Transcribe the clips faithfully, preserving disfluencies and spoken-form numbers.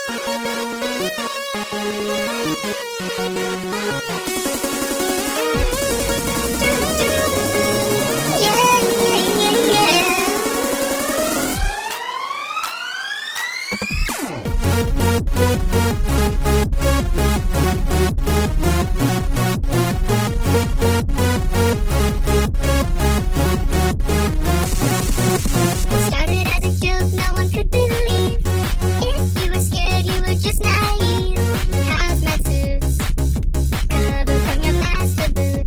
Started as a joke, no one could believe. If you were scared, you were just naive. Hazmat suits, cover from your master boot.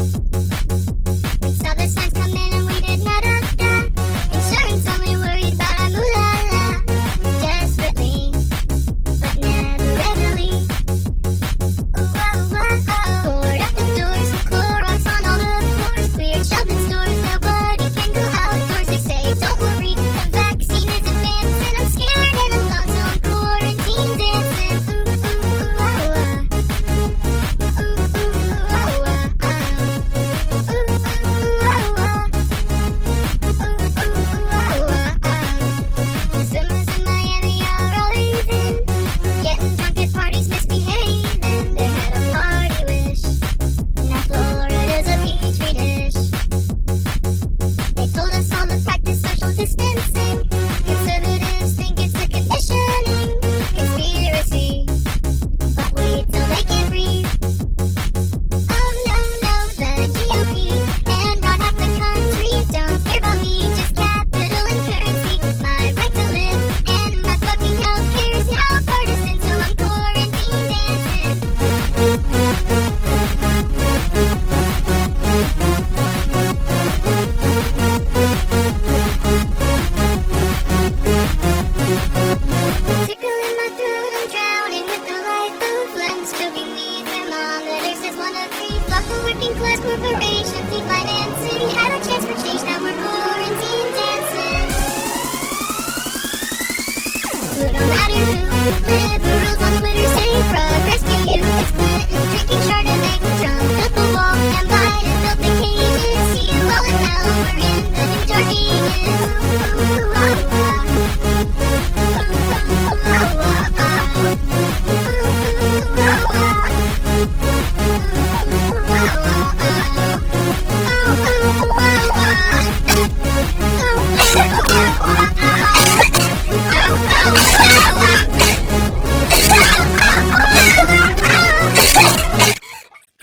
We saw the signs come in and we did not da. Insurance only worried about our moolah. Desperately, but never readily. Ooh, oh, oh, oh. Board up the doors, Clorox on all the floors. Weird shelving stores, nobody can go outdoors. They say, don't worry, the vaccine is advancing. I'm scared and I'm lost, so I'm quarantine dancing. Ooh, ooh, oh, oh. Ooh, ooh, oh, oh. Ooh, ooh, oh, oh. Ooh, ooh, oh, oh. The summers in Miami are all leaving. Getting drunk at parties, misbehaving. They had a party wish. Now Florida's a petri dish. They told us all to practice social distancing. Conservatives think it's the conditioning. Conspiracy. But wait till they can breathe. Oh no, no, the G O P and not half the country don't care about me. Just capital and currency. My right to live and my fucking health care is now partisan, so I'm quarantine dancing. Tickle in my throat, I'm drowning with the life of phlegm. Choking me thermometers as one of three. Flock of working class corporations need financing. Had a chance for change, now we're quarantine dancing. Who no matter who, liberals on Twitter say progress to you. It's Clinton drinking Chardonnay, Trump built the wall, and Biden built the cages. See you all in hell, we're